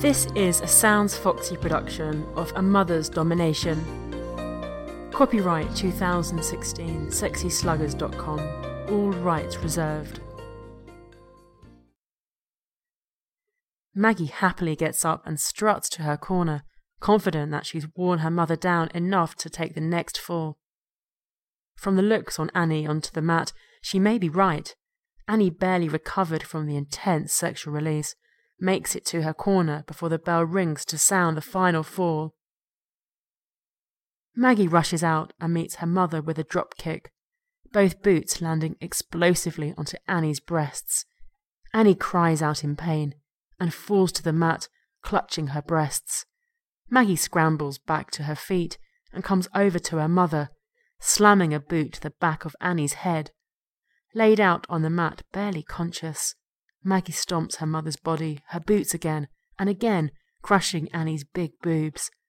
This is a Sounds Foxy production of A Mother's Domination. Copyright 2016, sexysluggers.com. All rights reserved. Maggie happily gets up and struts to her corner, confident that she's worn her mother down enough to take the next fall. From the looks on Annie onto the mat, she may be right. Annie, barely recovered from the intense sexual release, makes it to her corner before the bell rings to sound the final fall. Maggie rushes out and meets her mother with a drop kick, both boots landing explosively onto Annie's breasts. Annie cries out in pain and falls to the mat, clutching her breasts. Maggie scrambles back to her feet and comes over to her mother, slamming a boot to the back of Annie's head. Laid out on the mat, barely conscious, Maggie stomps her mother's body, her boots again, and again, crushing Annie's big boobs.